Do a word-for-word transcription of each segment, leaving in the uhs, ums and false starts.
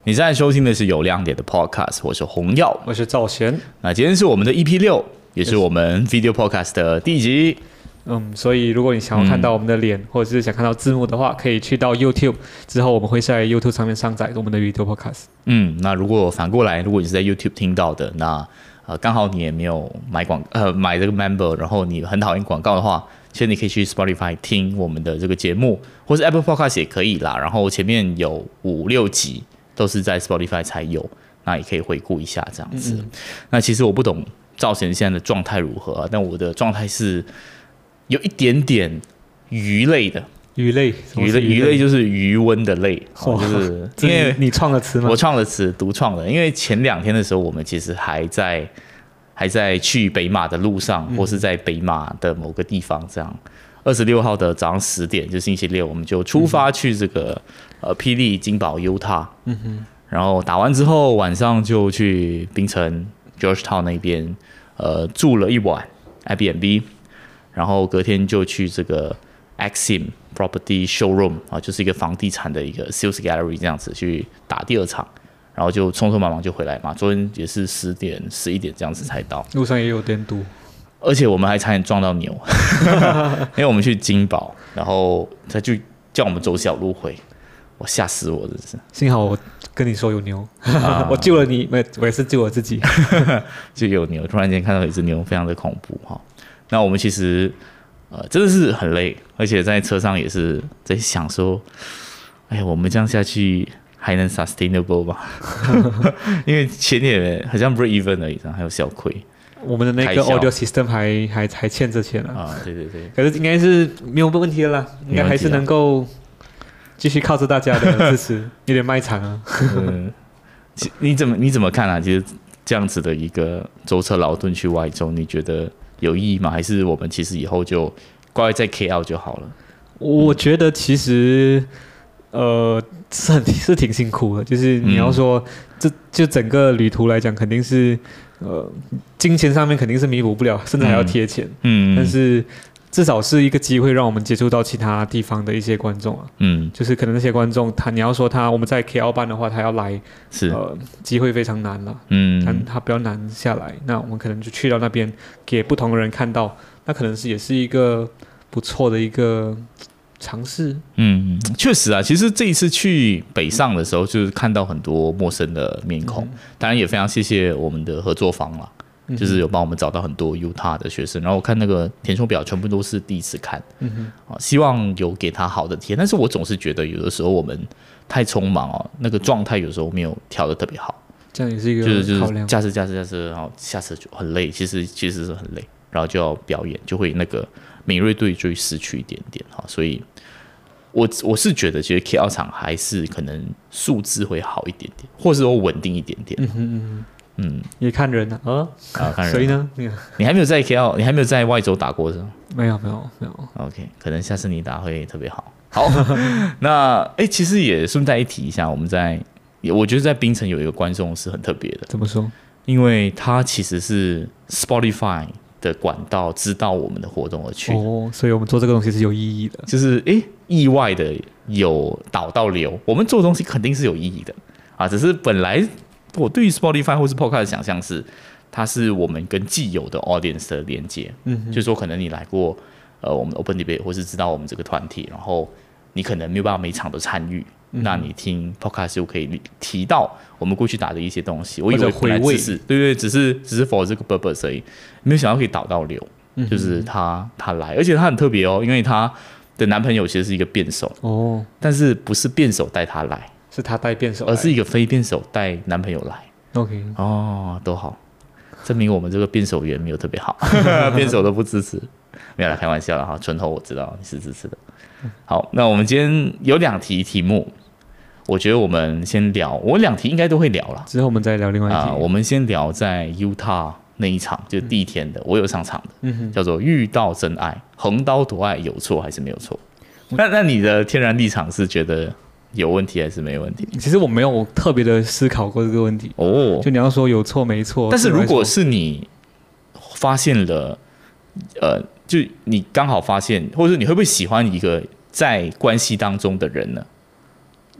你现在收听的是有亮点的 Podcast， 我是洪耀， 我是赵贤。 那今天是我们的 E P 六，也是我们 Video Podcast 的第一集。 嗯，所以如果你想要看到我们的脸，嗯、或者是想看到字幕的话，可以去到 YouTube， 之后我们会在 YouTube 上面上载我们的 Video Podcast。 嗯，那如果反过来，如果你是在 YouTube 听到的，那呃刚好你也没有买广呃买这个 Member， 然后你很讨厌广告的话，其实你可以去 Spotify 听我们的这个节目，或是 Apple Podcast 也可以啦。然后前面有五六集都是在 Spotify 才有，那也可以回顾一下这样子。嗯嗯那其实我不懂赵贤现在的状态如何、啊，但我的状态是有一点点鱼类的。 鱼类， 鱼类，鱼类就是余温的类，哦、就是因为你创的词吗？ 我创的词，独创的。因为前两天的时候，我们其实还在还在去北马的路上，嗯、或是在北马的某个地方，这样。二十六号的早上十点，就星期六，我们就出发去这个、嗯、呃霹雳金宝 Utah， 嗯哼，然后打完之后，晚上就去槟城 Georgetown 那边，呃，住了一晚 Airbnb， 然后隔天就去这个 Axim Property Showroom 啊，就是一个房地产的一个 Sales Gallery 这样子去打第二场，然后就匆匆忙忙就回来嘛。昨天也是十点、十一点这样子才到， 路上也有点堵。 而且我们还差点撞到牛，因为我们去金宝，然后他就叫我们走小路回，我吓死我，真是。 幸好我跟你说有牛，啊、我救了你，我也是救我自己。 就有牛，突然间看到一只牛，非常的恐怖哈。那我们其实呃真的是很累，而且在车上也是在想说，哎呀，我们这样下去还能 sustainable 吗？因为钱也好像 break even 而已，还有小亏。我们的那个 audio system 还还还欠着钱啊！ 啊，对对对， 可是应该是没有问题的啦，应该还是能够继续靠着大家的支持，有点卖惨啊。 嗯，你怎么你怎么看啊？其实这样子的一个舟车劳顿去外州，你觉得有意义吗？还是我们其实以后就乖在 K L 就好了？ 我觉得其实呃是很是挺辛苦的，就是你要说、嗯、这就整个旅途来讲，肯定是。呃，金钱上面肯定是弥补不了，甚至还要贴钱。嗯，但是至少是一个机会，让我们接触到其他地方的一些观众啊。嗯，就是可能那些观众，他你要说他我们在 K L 办的话，他要来， 是呃，机会非常难了。嗯，但他比较难下来，那我们可能就去到那边，给不同的人看到，那可能是也是一个不错的一个尝试。嗯， 确实啊，其实这一次去北上的时候，就是看到很多陌生的面孔，嗯、当然也非常谢谢我们的合作方啦，嗯、就是有帮我们找到很多 Utah 的学生，然后我看那个填充表全部都是第一次看，嗯、啊，希望有给他好的体验，但是我总是觉得有的时候我们太匆忙哦，那个状态有时候没有调得特别好， 这样也是一个就是就是驾驶驾驶驾驶，然后下车就很累，其实其实是很累，然后就要表演，就会那个敏锐度就会失去一点点哈，所以。我我是觉得，其实 K L 场还是可能素质会好一点点，或是说稳定一点点。嗯嗯嗯，也看人啊，啊， 啊看人。 所以呢， 你还没有在 K L， 你还没有在外州打过是吗？ 没有没有没有。 OK， 可能下次你打会特别好。好，那哎，其实也顺带一提一下，我们在，我觉得在槟城有一个观众是很特别的。 怎么说？ 因为他其实是 Spotify。的管道知道我们的活动而去哦，所以我们做这个东西是有意义的， 就是诶意外的有导到流，我们做的东西肯定是有意义的啊，只是本来我对于 Spotify 或是 Podcast 的想象是，它是我们跟既有的 audience 的连接，嗯，就是说可能你来过呃我们 Open Debate 或是知道我们这个团体，然后你可能没有办法每场都参与。嗯、那你听 podcast 就可以提到我们过去打的一些东西，我以为本来只是对对，只是只是 for 这个 purpose 而已，没有想到可以导到流，嗯、就是他他来，而且他很特别哦，因为他的男朋友其实是一个辩手哦，但是不是辩手带他来， 是他带辩手来， 而是一个非辩手带男朋友来。 OK， 哦，都好，证明我们这个辩手员没有特别好，辩手都不支持，没有啦，开玩笑啦哈，纯头我知道你是支持的。好，那我们今天有两题题目。我觉得我们先聊，我两题应该都会聊啦， 之后我们再聊另外一题。 啊、我们先聊在 Utah 那一场，就是第一天的，嗯、我有上场的，嗯、叫做遇到真爱，横刀夺爱有错还是没有错？那那你的天然立场是觉得有问题还是没问题？ 其实我没有特别的思考过这个问题哦。就你要说有错没错， 但是如果是你发现了，呃，就你刚好发现，或者你会不会喜欢一个在关系当中的人呢？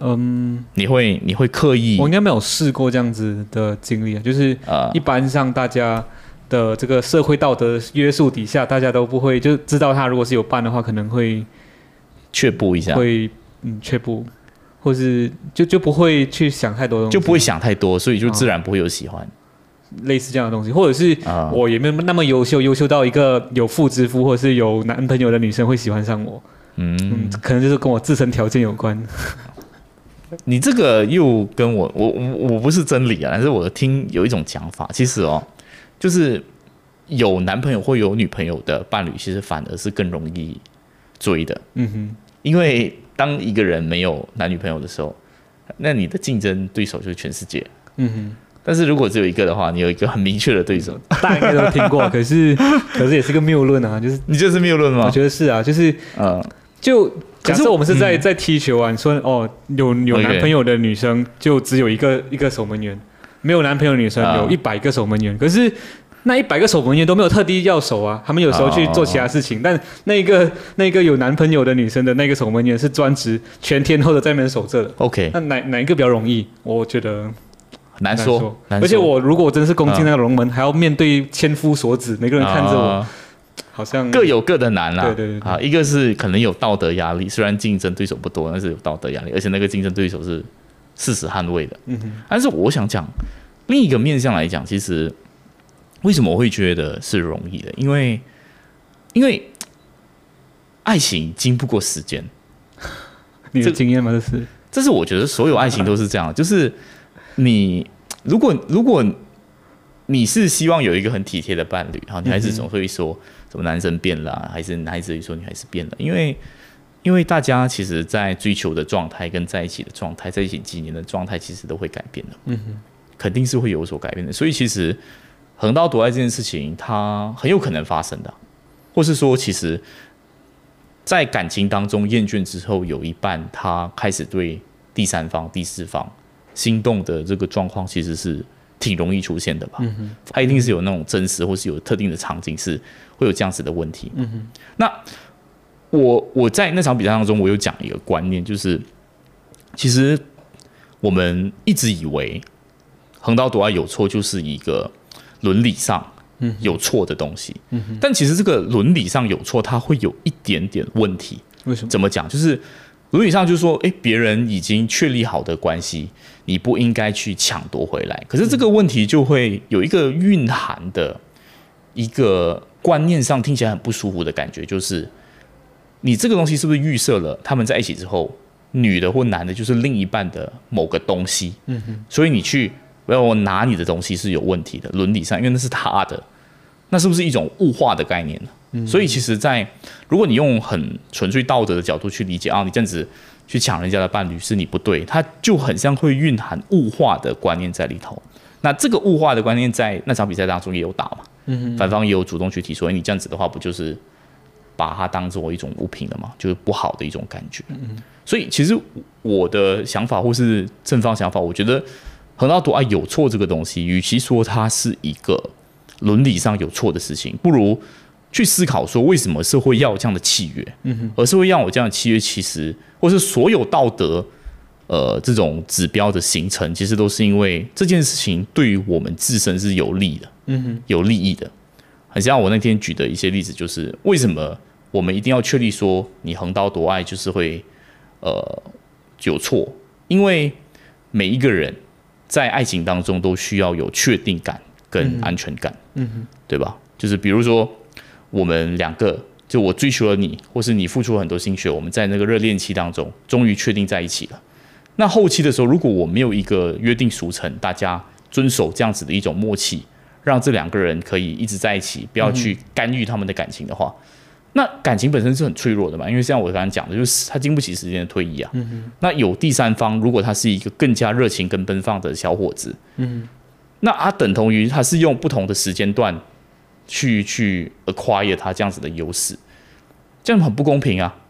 嗯， 你会你会刻意？ 我应该没有试过这样子的经历啊，就是一般上大家的这个社会道德约束底下，大家都不会就知道他如果是有伴的话，可能会却步一下， 会嗯却步，或是就就不会去想太多东西， 就不会想太多，所以就自然不会有喜欢。 类似这样的东西，或者是我也没有那么优秀，优秀到一个有妇之夫或者是有男朋友的女生会喜欢上我，嗯，嗯可能就是跟我自身条件有关。 你这个又跟我我我我不是真理啊，但是我听有一种讲法，其实哦。就是有男朋友或有女朋友的伴侣，其实反而是更容易追的。嗯哼，因为当一个人没有男女朋友的时候，那你的竞争对手就是全世界。嗯哼，但是如果只有一个的话，你有一个很明确的对手， 大家应该都听过。可是，可是也是个谬论啊，就是你觉得是谬论吗？ 我觉得是啊，就是嗯，就假设我们是在、嗯、在踢球啊，你说哦，有有男朋友的女生就只有一个一个守门员。没有男朋友的女生有一百个守门员，可是那一百个守门员都没有特地要守啊，他们有时候去做其他事情，但那个那个有男朋友的女生的那个守门员是专职全天候的在那边守着的。 OK， 那哪哪一个比较容易？我觉得难说，难说。难说而且我如果我真是攻进那个龙门，还要面对千夫所指，每个人看着我，好像各有各的难啦。 对对 对, 對啊，一个是可能有道德压力，虽然竞争对手不多，但是有道德压力，而且那个竞争对手是誓死捍卫的。嗯哼，但是我想讲另一个面向来讲，其实为什么我会觉得是容易的？因为因为爱情经不过时间。 你的经验吗？这是这是我觉得所有爱情都是这样，就是你如果如果你是希望有一个很体贴的伴侣，女孩子总会说什么男生变了、啊，还是男孩子会说女孩子变了，因为。因为大家其实，在追求的状态跟在一起的状态，在一起几年的状态，其实都会改变的，嗯哼，肯定是会有所改变的。所以，其实横刀夺爱这件事情，它很有可能发生的，或是说，其实，在感情当中厌倦之后，有一半他开始对第三方、第四方心动的这个状况，其实是挺容易出现的吧？嗯哼，他一定是有那种真实，或是有特定的场景是会有这样子的问题。嗯哼，那。我我在那场比赛当中，我有讲一个观念，就是其实我们一直以为横刀夺爱有错就是一个伦理上有错的东西，嗯嗯、但其实这个伦理上有错，它会有一点点问题。 为什么？ 怎么讲？就是伦理上就是说，哎，别人已经确立好的关系，你不应该去抢夺回来。可是这个问题就会有一个蕴含的一个观念上听起来很不舒服的感觉，就是。你这个东西是不是预设了他们在一起之后，女的或男的就是另一半的某个东西？嗯哼，所以你去我拿你的东西是有问题的，伦理上，因为那是他的，那是不是一种物化的概念呢？嗯、所以其实在，在如果你用很纯粹道德的角度去理解啊，你这样子去抢人家的伴侣是你不对，它就很像会蕴含物化的观念在里头。那这个物化的观念在那场比赛当中也有打嘛？嗯哼，反方也有主动去提出，你这样子的话不就是？把它当作一种物品了嘛，就是不好的一种感觉。嗯、所以其实我的想法或是正方想法，我觉得横刀夺爱有错这个东西，与其说它是一个伦理上有错的事情，不如去思考说为什么社会要有这样的契约。嗯、而社会要有这样的契约，其实或是所有道德呃这种指标的形成，其实都是因为这件事情对于我们自身是有利的，嗯、有利益的。很像我那天举的一些例子，就是为什么我们一定要确立说你横刀夺爱就是会呃有错？因为每一个人在爱情当中都需要有确定感跟安全感，嗯嗯、对吧？就是比如说我们两个，就我追求了你，或是你付出了很多心血，我们在那个热恋期当中终于确定在一起了。那后期的时候，如果我没有一个约定俗成，大家遵守这样子的一种默契。让这两个人可以一直在一起，不要去干预他们的感情的话，嗯、那感情本身是很脆弱的嘛。因为像我刚刚讲的，就是它经不起时间的推移啊。嗯、那有第三方，如果他是一个更加热情跟奔放的小伙子，嗯、那他等同于他是用不同的时间段去去 acquire 他这样子的优势，这样很不公平啊。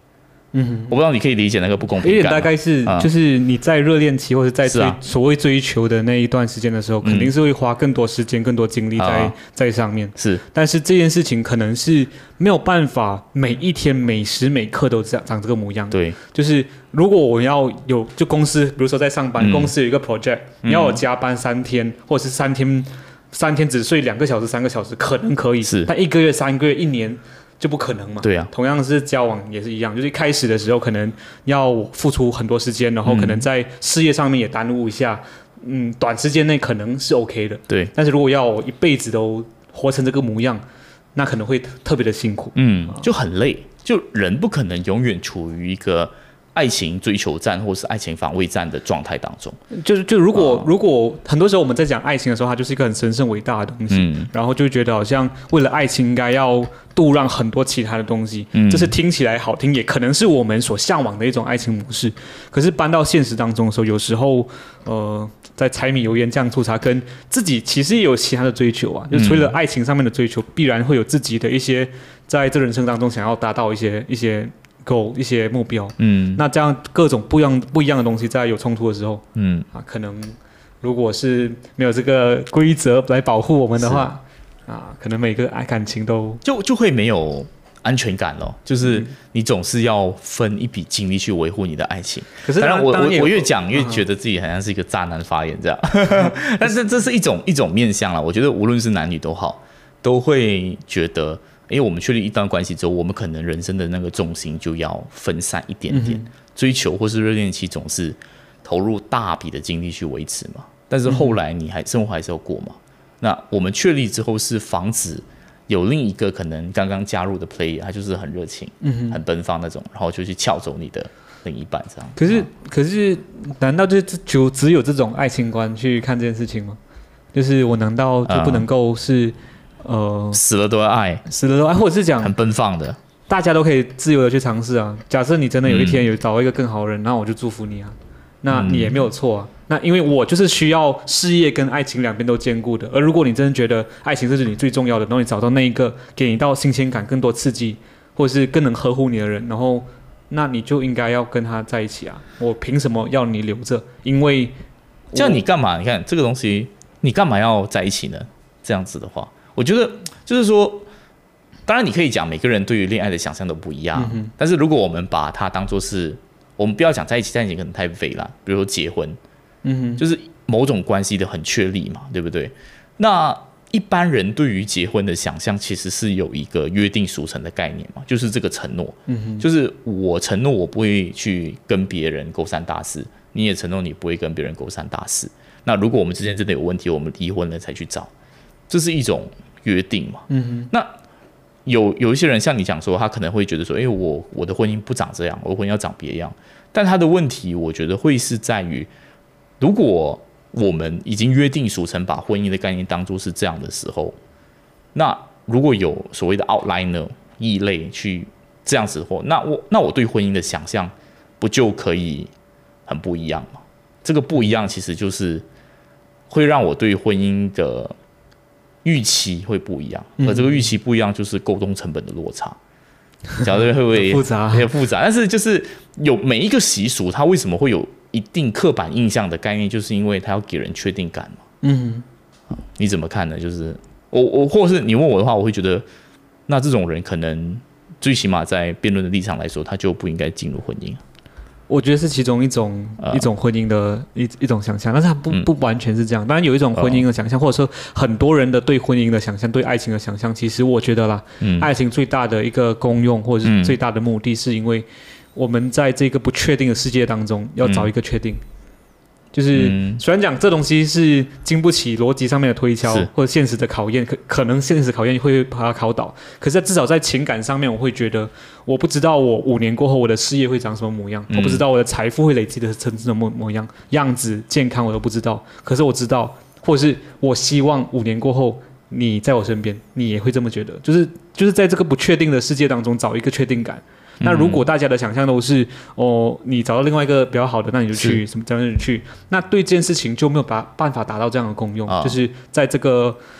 嗯，我不知道你可以理解那个不公平感。 有点大概是、嗯，就是你在热恋期或者在追、啊、所谓追求的那一段时间的时候，肯定是会花更多时间、更多精力在、啊、在上面。 是， 但是这件事情可能是没有办法每一天每时每刻都长长这个模样。 对， 就是如果我要有就公司，比如说在上班，嗯、公司有一个 project，、嗯、你要我加班三天，或者是三天三天只睡两个小时、三个小时，可能可以。 是， 但一个月、三个月、一年。就不可能嘛。 对啊， 同样是交往也是一样，就是一开始的时候可能要付出很多时间，然后可能在事业上面也耽误一下，嗯，短时间内可能是 OK 的。 对， 但是如果要我一辈子都活成这个模样，那可能会特别的辛苦。 嗯，就很累，就人不可能永远处于一个爱情追求战或是爱情防卫战的状态当中。 就是就如果、哦、如果很多时候我们在讲爱情的时候，它就是一个很神圣伟大的东西，嗯、然后就觉得好像为了爱情应该要度让很多其他的东西，嗯、这是听起来好听，也可能是我们所向往的一种爱情模式。可是搬到现实当中的时候，有时候呃，在柴米油盐酱醋茶，跟自己其实也有其他的追求啊，就除了爱情上面的追求，必然会有自己的一些在这人生当中想要达到一些一些。goal 一些目标，嗯，那这样各种不一样不一样的东西在有冲突的时候，嗯啊，可能如果是没有这个规则来保护我们的话，啊，可能每个爱感情都就就会没有安全感了，就是你总是要分一笔精力去维护你的爱情。 可是当然我当然我我越讲越觉得自己好像是一个渣男发言这样，但是这是一种一种面向啦。我觉得无论是男女都好，都会觉得。因为我们确立一段关系之后，我们可能人生的那个重心就要分散一点点，嗯、追求或是热恋期总是投入大笔的精力去维持嘛。但是后来你还生活还是要过嘛。那我们确立之后是防止有另一个可能刚刚加入的 player， 他就是很热情、嗯、很奔放那种，然后就去撬走你的另一半这样。 可是、啊、可是，难道就就只有这种爱情观去看这件事情吗？就是我难道就不能够是？嗯呃， 死了都要爱， 死了都爱，或者是讲很奔放的， 大家都可以自由的去尝试啊。假设你真的有一天有找到一个更好的人，那、嗯、我就祝福你啊，那你也没有错啊。嗯、那因为我就是需要事业跟爱情两边都兼顾的，而如果你真的觉得爱情是你最重要的，然后你找到那一个给你到新鲜感、更多刺激，或者是更能呵护你的人，然后那你就应该要跟他在一起啊。我凭什么要你留着？因为这样你干嘛？你看这个东西，你干嘛要在一起呢？这样子的话。我觉得就是说，当然你可以讲每个人对于恋爱的想象都不一样，嗯、但是如果我们把它当作是，我们不要讲在一起，在一起可能太废了，比如说结婚，嗯、就是某种关系的很确立嘛，对不对？那一般人对于结婚的想象其实是有一个约定俗成的概念嘛，就是这个承诺，嗯、就是我承诺我不会去跟别人勾三搭四，你也承诺你不会跟别人勾三搭四。那如果我们之间真的有问题，我们离婚了才去找。这是一种约定嘛？嗯、那有有一些人像你讲说，他可能会觉得说，哎，我我的婚姻不长这样，我的婚姻要长别样。但他的问题，我觉得会是在于，如果我们已经约定俗成，把婚姻的概念当作是这样的时候，那如果有所谓的 outliner 异类去这样子的话，那我那我对婚姻的想象不就可以很不一样吗？这个不一样，其实就是会让我对婚姻的预期会不一样，而这个预期不一样，就是沟通成本的落差。讲的会不会复杂？ 很复杂，但是就是有每一个习俗，它为什么会有一定刻板印象的概念，就是因为它要给人确定感嘛。嗯，你怎么看呢？就是我我或者是你问我的话，我会觉得，那这种人可能最起码在辩论的立场来说，他就不应该进入婚姻。 我觉得是其中一种、呃、一种婚姻的一一种想象，但是它不、嗯、不完全是这样。当然有一种婚姻的想象，呃、或者说很多人的对婚姻的想象、对爱情的想象，其实我觉得啦，嗯、爱情最大的一个功用或者是最大的目的，是因为我们在这个不确定的世界当中要找一个确定。嗯就是、嗯、虽然讲这东西是经不起逻辑上面的推敲或者现实的考验，可可能现实考验会把它考倒，可是至少在情感上面，我会觉得我不知道我五年过后我的事业会长什么模样，嗯、我不知道我的财富会累积的成什么模样样子，健康我都不知道，可是我知道，或者是我希望五年过后你在我身边，你也会这么觉得，就是就是在这个不确定的世界当中找一个确定感。那如果大家的想象都是哦，你找到另外一个比较好的，那你就去什么这样就去，那对这件事情就没有办法达到这样的功用，哦、就是在这个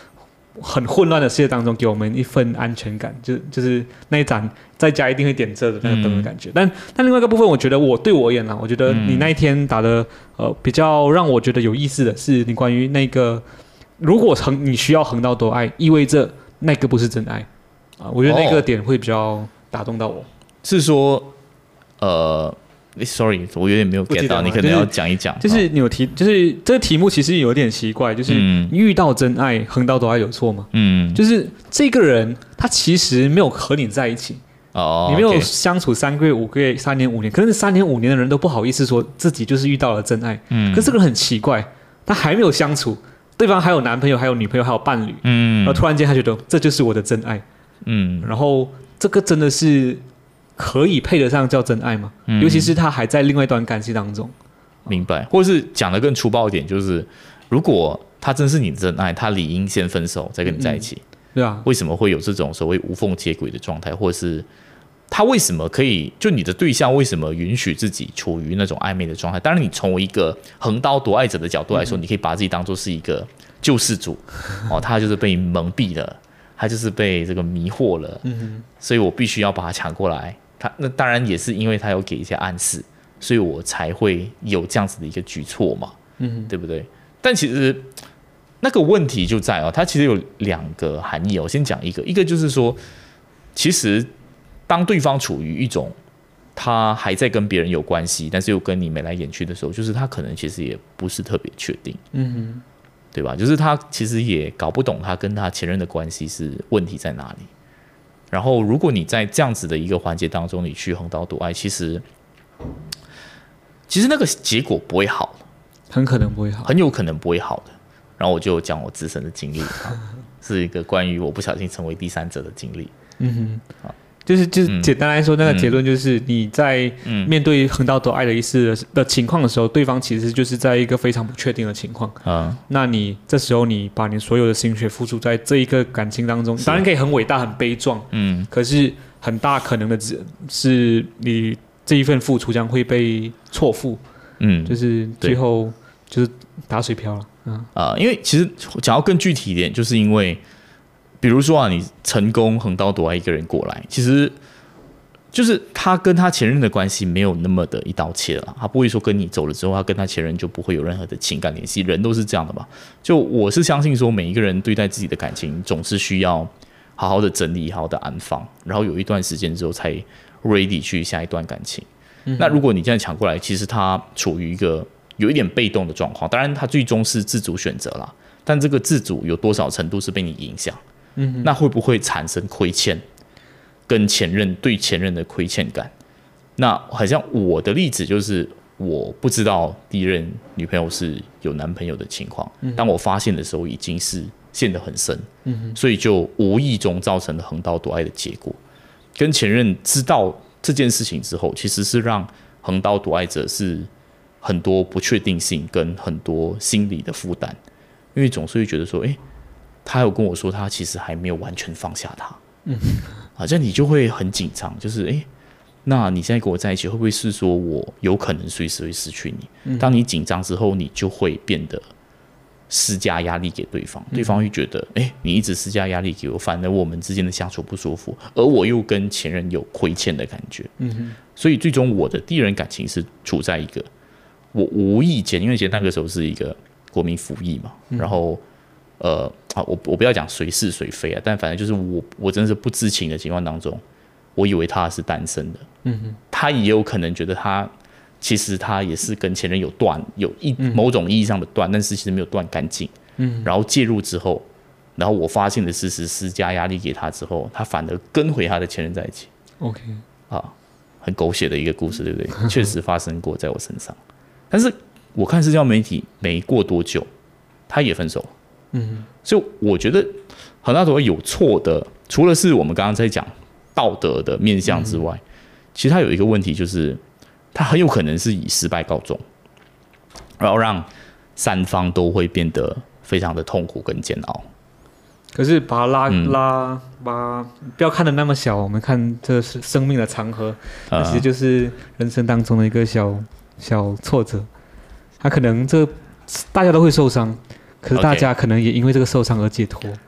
很混乱的世界当中给我们一份安全感，就就是那一盏在家一定会点着的那个灯的感觉。嗯、但但另外一个部分，我觉得我对我而言啦，我觉得你那一天打的呃比较让我觉得有意思的是，你关于那个如果横你需要横刀夺爱，意味着那个不是真爱啊、呃，我觉得那个点会比较打动到我。哦、 是说呃。Sorry， 我有点没有 get 到，你可能要讲一讲。 就是你有提，就是这个题目其实有点奇怪，就是遇到真爱，横刀夺爱有错吗？嗯，就是这个人他其实没有和你在一起，哦，你没有相处三个月、五个月、三年、五年，可能是三年、五年的人都不好意思说自己就是遇到了真爱。嗯，可是这个人很奇怪，他还没有相处，对方还有男朋友、还有女朋友、还有伴侣，嗯，然后突然间他觉得这就是我的真爱，嗯，然后这个真的是。可以配得上叫真爱吗？嗯、尤其是他还在另外一段感情当中。 明白，或者是讲的更粗暴一点，就是如果他真是你的真爱，他理应先分手再跟你在一起。嗯、 对啊， 为什么会有这种所谓无缝接轨的状态，或者是他为什么可以？就你的对象为什么允许自己处于那种暧昧的状态？当然，你从一个横刀夺爱者的角度来说，嗯、你可以把自己当作是一个救世主哦，他就是被蒙蔽了，他就是被这个迷惑了，嗯、所以我必须要把他抢过来。他那当然也是因为他有给一些暗示，所以我才会有这样子的一个举措嘛，嗯，对不对？但其实那个问题就在哦，它其实有两个含义哦。我先讲一个，一个就是说，其实当对方处于一种他还在跟别人有关系，但是又跟你眉来眼去的时候，就是他可能其实也不是特别确定，嗯哼，对吧？就是他其实也搞不懂他跟他前任的关系是问题在哪里。然后，如果你在这样子的一个环节当中，你去横刀夺爱，其实，其实那个结果不会好， 很可能不会好， 很有可能不会好的。然后我就讲我自身的经历，是一个关于我不小心成为第三者的经历。嗯哼，就是就是简单来说，那个结论就是你在面对横刀夺爱的一次的情况的时候，对方其实就是在一个非常不确定的情况。嗯，那你这时候你把你所有的心血付出在这一个感情当中，当然可以很伟大、很悲壮。嗯，可是很大可能的是你这一份付出将会被错付。嗯，就是最后就是打水漂了。嗯啊、呃，因为其实讲到更具体一点，就是因为。比如说啊，你成功横刀夺爱一个人过来，其实就是他跟他前任的关系没有那么的一刀切了，他不会说跟你走了之后，他跟他前任就不会有任何的情感联系，人都是这样的嘛。就我是相信说，每一个人对待自己的感情，总是需要好好的整理、好好的安放，然后有一段时间之后才 ready 去下一段感情。嗯、那如果你这样抢过来，其实他处于一个有一点被动的状况，当然他最终是自主选择啦，但这个自主有多少程度是被你影响？嗯、那会不会产生亏欠，跟前任对前任的亏欠感？那好像我的例子就是，我不知道第一任女朋友是有男朋友的情况，嗯、当我发现的时候，已经是陷得很深，嗯、所以就无意中造成了横刀夺爱的结果。跟前任知道这件事情之后，其实是让横刀夺爱者是很多不确定性跟很多心理的负担，因为总是会觉得说，哎。他有跟我说，他其实还没有完全放下他，嗯，好像你就会很紧张，就是哎，那你现在跟我在一起，会不会是说我有可能随时会失去你？嗯、当你紧张之后，你就会变得施加压力给对方，嗯、对方会觉得，哎，你一直施加压力给我，反而我们之间的相处不舒服，而我又跟前任有亏欠的感觉，嗯，所以最终我的第一人感情是处在一个我无意间，因为其实那个时候是一个国民服役嘛，嗯、然后。呃啊，我我不要讲谁是谁非啊，但反正就是我我真的是不知情的情况当中，我以为他是单身的，嗯哼，他也有可能觉得他其实他也是跟前任有断，有一某种意义上的断，但是其实没有断干净，嗯，然后介入之后，然后我发现的事实施加压力给他之后，他反而跟回他的前任在一起 ，OK， 啊，很狗血的一个故事，对不对？确实发生过在我身上，但是我看社交媒体没过多久，他也分手了。嗯，所以我觉得横刀夺爱有错的，除了是我们刚刚在讲道德的面向之外，嗯、其实它有一个问题，就是它很有可能是以失败告终，然后让三方都会变得非常的痛苦跟煎熬。 可是把它拉、嗯、拉，把不要看得那么小，我们看这是生命的长河，它其实就是人生当中的一个小小挫折。它可能这大家都会受伤。可是大家可能也因为这个受伤而解脱。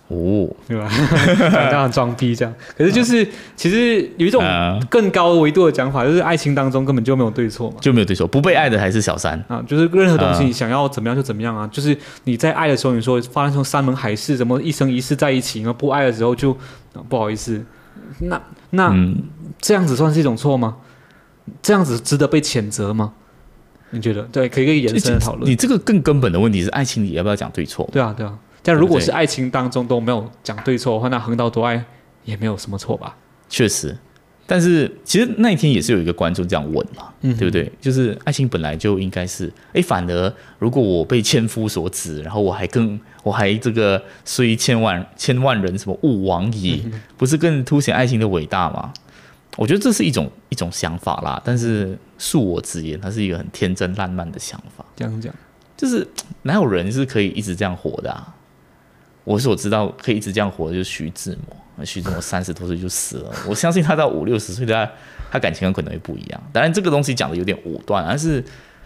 哦， 对吧？这样很装逼这样。可是就是其实有一种更高维度的讲法，就是爱情当中根本就没有对错嘛， 就没有对错，不被爱的还是小三啊，就是任何东西你想要怎么样就怎么样啊。就是你在爱的时候，你说发生从山盟海誓，怎么一生一世在一起，然后不爱的时候就、啊、不好意思，那那、嗯、这样子算是一种错吗？这样子值得被谴责吗？你觉得？对，可以一个延伸的讨论。 你这个更根本的问题是，爱情里要不要讲对错？ 对啊，对啊。但如果是爱情当中都没有讲对错的话，那横刀夺爱也没有什么错吧？ 确实，但是其实那一天也是有一个观众这样问嘛，嗯、对不对？就是爱情本来就应该是，哎，反而如果我被千夫所指，然后我还更我还这个虽千万千万人什么勿往矣，嗯、不是更凸显爱情的伟大吗？我觉得这是一种一种想法啦，但是恕我直言，它是一个很天真烂漫的想法。 这样讲， 就是哪有人是可以一直这样活的啊？我所知道可以一直这样活的就是徐志摩，徐志摩三十多岁就死了。我相信他到五六十岁，他他感情可能会不一样。当然，这个东西讲的有点武断，但是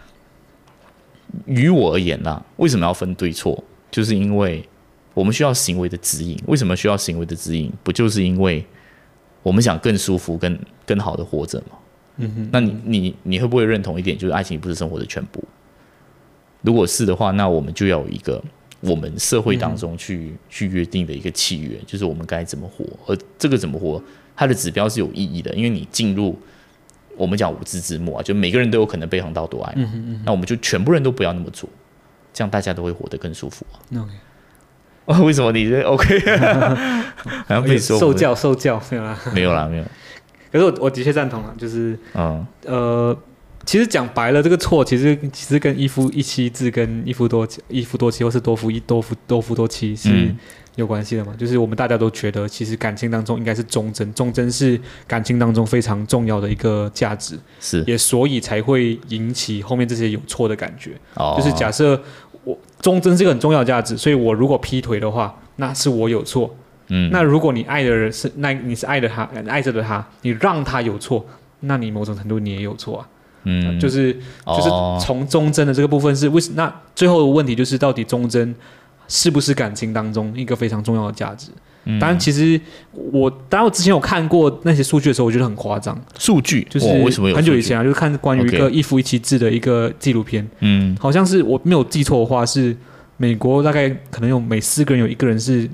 于我而言啦，为什么要分对错？就是因为我们需要行为的指引。为什么需要行为的指引？不就是因为我们想更舒服、更更好的活着吗？嗯哼。那你你你会不会认同一点，就是爱情不是生活的全部？如果是的话，那我们就要有一个我们社会当中去、嗯、去约定的一个契约，就是我们该怎么活。而这个怎么活，它的指标是有意义的，因为你进入我们讲无知之幕啊，就每个人都有可能被横刀夺爱、嗯嗯。那我们就全部人都不要那么做，这样大家都会活得更舒服啊。 OK。 哦，为什么你 OK？ 好像被说受教受教没有啦， 没有啦，没有。 可是我我的确赞同了，就是嗯呃。其实讲白了，这个错其实其实跟一夫一妻制、跟一夫多一夫多妻，或是多夫一多夫多夫多妻是有关系的嘛、嗯？就是我们大家都觉得，其实感情当中应该是忠贞，忠贞是感情当中非常重要的一个价值， 是也所以才会引起后面这些有错的感觉。哦、就是假设我忠贞是一个很重要的价值，所以我如果劈腿的话，那是我有错。嗯，那如果你爱的人是那你是爱的他，爱着的他，你让他有错，那你某种程度你也有错啊。嗯，就是就是从忠贞的这个部分是为什那最后的问题就是到底忠贞是不是感情当中一个非常重要的价值？嗯、当然，其实我当然我之前有看过那些数据的时候，我觉得很夸张。 数据就是为什么有很久以前啊，就是看关于一个一夫一妻制的一个纪录片。嗯，好像是我没有记错的话，是美国大概可能有每四个人有一个人是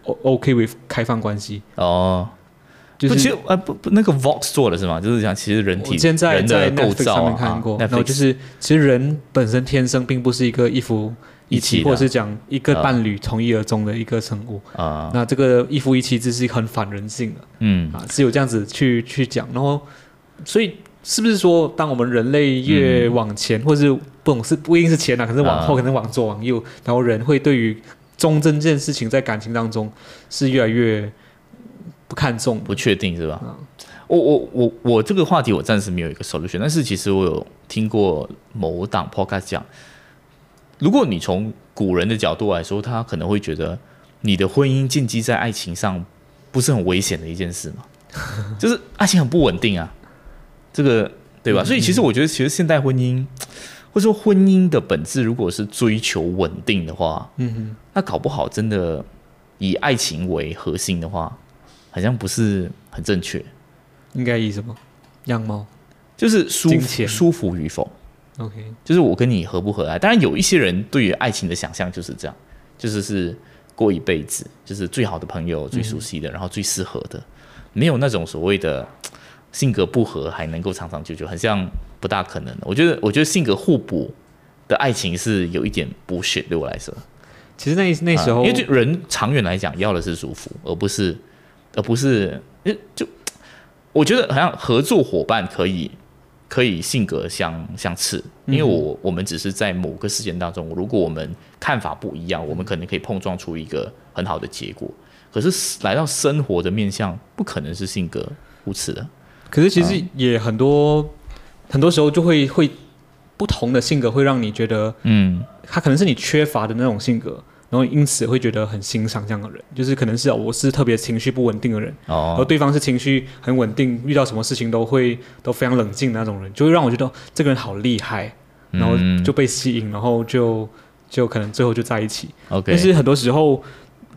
OK with 开放关系。哦。 就是其实呃不不那个 Vox 做的是吗？就是讲其实人体我现在人的构造上面看过，然后就是其实人本身天生并不是一个一夫一妻，或者是讲一个伴侣从一而终的一个生物啊。那这个一夫一妻制是很反人性的，嗯啊，是有这样子去去讲。然后所以是不是说，当我们人类越往前，嗯、或者是不懂是不一定是前啊，可是往后，可能往左往右，然后人会对于忠贞这件事情在感情当中是越来越不看重， 不确定是吧？嗯、我我我我这个话题我暂时没有一个 solution， 但是其实我有听过某档 podcast 讲，如果你从古人的角度来说，他可能会觉得你的婚姻建基在爱情上，不是很危险的一件事吗？就是爱情很不稳定啊，这个对吧？嗯、所以其实我觉得，其实现代婚姻或者说婚姻的本质，如果是追求稳定的话，嗯哼，那搞不好真的以爱情为核心的话。好像不是很正确， 应该以什么样貌？ 就是舒舒服与否。 OK， 就是我跟你合不合来。当然，有一些人对于爱情的想象就是这样，就是是过一辈子，就是最好的朋友、最熟悉的，嗯、然后最适合的，没有那种所谓的性格不合还能够长长久久，很像不大可能的。我觉得，我觉得性格互补的爱情是有一点bullshit对我来说。 其实那那时候， 啊、因为人长远来讲要的是舒服，而不是。而不是，就我觉得好像合作伙伴可以可以性格相相似，因为我、嗯、我们只是在某个事件当中，如果我们看法不一样，我们可能可以碰撞出一个很好的结果。可是来到生活的面向，不可能是性格互斥的。 可是其实也很多、嗯、很多时候就会会不同的性格会让你觉得，嗯，他可能是你缺乏的那种性格。然后因此会觉得很欣赏这样的人，就是可能是、哦、我是特别情绪不稳定的人，哦、而对方是情绪很稳定，遇到什么事情都会都非常冷静的那种人，就会让我觉得、哦、这个人好厉害，然后就被吸引，然后就就可能最后就在一起。Okay. 但是很多时候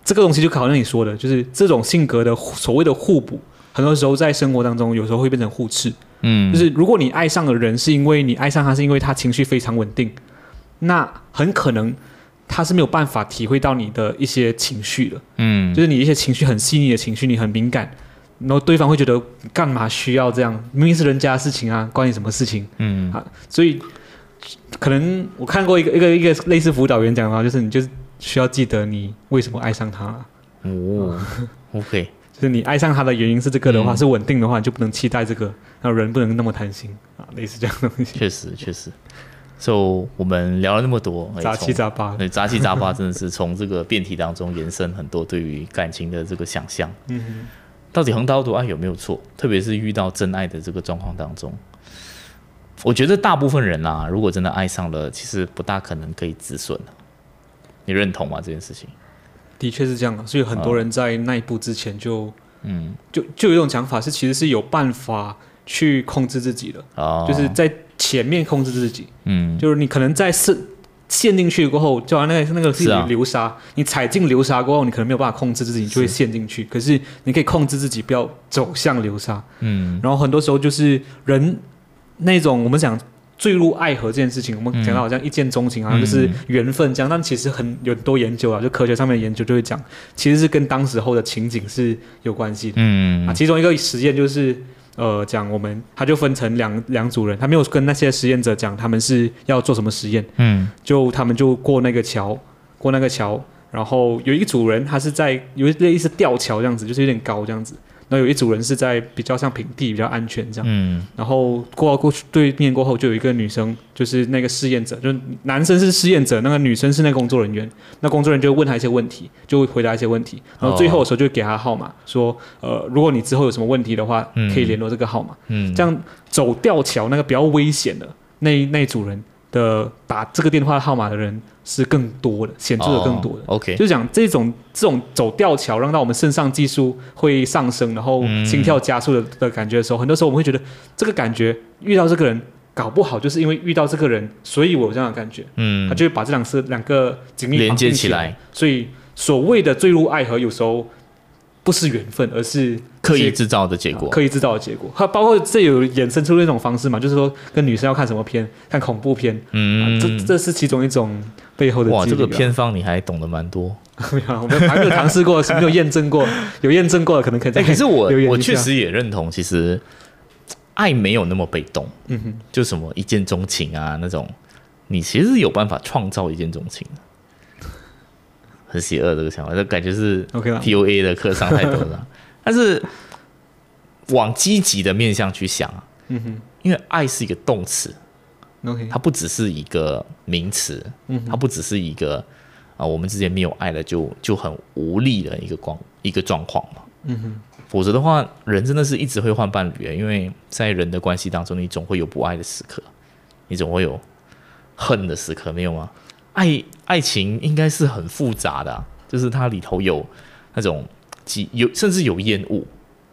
这个东西就好像你说的，就是这种性格的所谓的互补，很多时候在生活当中有时候会变成互斥。嗯，就是如果你爱上的人是因为你爱上他是因为他情绪非常稳定，那很可能他是没有办法体会到你的一些情绪的。嗯，就是你一些情绪很细腻的情绪，你很敏感，然后对方会觉得干嘛需要这样？明明是人家的事情啊，关你什么事情？嗯啊，所以可能我看过一个一个一个类似辅导员讲的，就是你就是需要记得你为什么爱上他了。 哦，OK， 就是你爱上他的原因是这个的话，嗯、是稳定的话，你就不能期待这个，然后人不能那么贪心啊，类似这样的东西。 确实，确实。So 我们聊了那么多， 杂七杂八， 对，杂七杂八真的是从这个辩题当中延伸很多对于感情的这个想象。嗯哼，到底横刀夺爱有没有错？特别是遇到真爱的这个状况当中，我觉得大部分人啊，如果真的爱上了，其实不大可能可以止损。你认同吗？这件事情？ 的确是这样的，所以很多人在那一步之前就，嗯，就就有一种讲法是，其实是有办法去控制自己的，哦、就是在前面控制自己，嗯，就是你可能在陷陷进去过后，就好像那个那个是流沙，啊、你踩进流沙过后，你可能没有办法控制自己，你就会陷进去。可是你可以控制自己不要走向流沙，嗯，然后很多时候就是人那种我们讲。坠入爱河这件事情，我们讲到好像一见钟情，好像就是缘分这样，但其实很有很多研究啊，就科学上面的研究就会讲，其实是跟当时候的情景是有关系的。嗯啊，其中一个实验就是，呃，讲我们他就分成两两组人，他没有跟那些实验者讲他们是要做什么实验，嗯，就他们就过那个桥，过那个桥，然后有一组人他是在有类似吊桥这样子，就是有点高这样子。然后有一组人是在比较像平地，比较安全这样。嗯。然后过过去对面过后，就有一个女生，就是那个试验者，就男生是试验者，那个女生是那个工作人员。那工作人员就问他一些问题，就会回答一些问题。然后最后的时候就给他号码，说呃，如果你之后有什么问题的话，可以联络这个号码。嗯。这样走吊桥那个比较危险的那那一组人的打这个电话号码的人是更多的，显著的更多的。 Oh, OK， 就是讲这种这种走吊桥，让到我们肾上激素会上升，然后心跳加速的的感觉的时候，很多时候我们会觉得这个感觉遇到这个人，搞不好就是因为遇到这个人，所以我有这样的感觉。嗯，他就会把这两次两个紧密连接起来。 所以所谓的坠入爱河，有时候不是缘分，而是刻意制造的结果。 刻意制造的结果，它包括这有衍生出那种方式嘛，就是说跟女生要看什么片，看恐怖片，嗯，啊、这这是其中一种背后的。 哇，这个偏方你还懂得蛮多。 没有，我们还没有尝试过，没有验证过，有验证过的可能可以再。 欸、可是我我确实也认同，其实爱没有那么被动，嗯哼，就什么一见钟情啊那种，你其实有办法创造一见钟情的。很邪恶这个想法，这感觉是 P U A 的课上太多了。但是往积极的面向去想啊，嗯哼，因为爱是一个动词， okay. 它不只是一个名词，嗯、它不只是一个啊、呃，我们之间没有爱了就就很无力的一个光一个状况嘛。嗯哼，否则的话，人真的是一直会换伴侣，因为在人的关系当中，你总会有不爱的时刻，你总会有恨的时刻，没有吗？爱爱情应该是很复杂的、啊，就是它里头有那种有甚至有厌恶。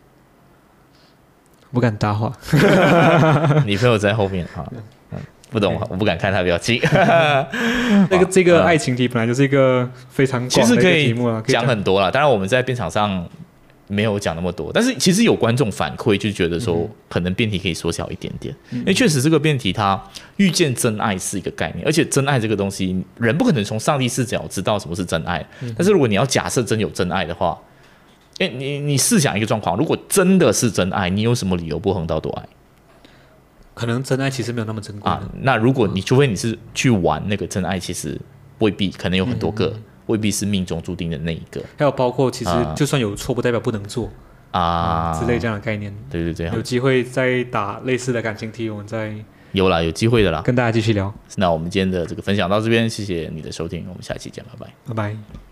不敢搭话， 女朋友在后面啊，不懂，我不敢看她表情。 那个这个爱情题本来就是一个非常广的一个题目啊， 其实可以讲很多啦。当然我们在辩场上没有讲那么多，但是其实有观众反馈就觉得说，嗯、可能辩题可以缩小一点点，嗯、因为确实这个辩题它遇见真爱是一个概念，而且真爱这个东西，人不可能从上帝视角知道什么是真爱。嗯、但是如果你要假设真有真爱的话，欸、你你试想一个状况，如果真的是真爱，你有什么理由不横刀夺爱？ 可能真爱其实没有那么珍贵啊。 那如果你除非你是去玩那个真爱，其实未必，可能有很多个。嗯未必是命中注定的那一个， 还有包括其实就算有错，不代表不能做啊、嗯、之类这样的概念。 对对对， 有机会再打类似的感情题，我们再有啦，有机会的啦， 跟大家继续聊。 那我们今天的这个分享到这边，谢谢你的收听，我们下期见，拜拜， 拜拜。